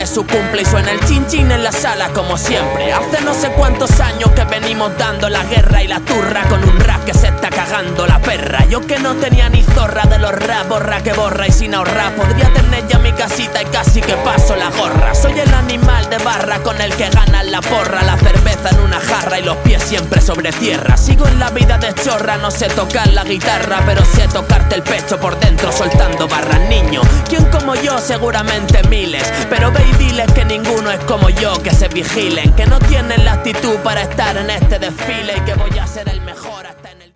Su cumple y suena el chin chin en la sala como siempre. Hace no sé cuántos años que venimos dando la guerra y la turra con un rap que se está cagando la perra. Yo que no tenía ni zorra de los rap, borra que borra y sin ahorrar. Podría tener ya mi casita y casi que paso la gorra. Soy el animal de barra con el que ganan la porra. La cerveza en una jarra y los pies siempre sobre tierra. Sigo en la vida de chorra, no sé tocar la guitarra, pero sé tocarte el pecho por dentro soltando barras. Niño, ¿quién como yo? Seguramente miles, pero ve y diles que ninguno es como yo, que se vigilen, que no tienen la actitud para estar en este desfile y que voy a ser el mejor hasta en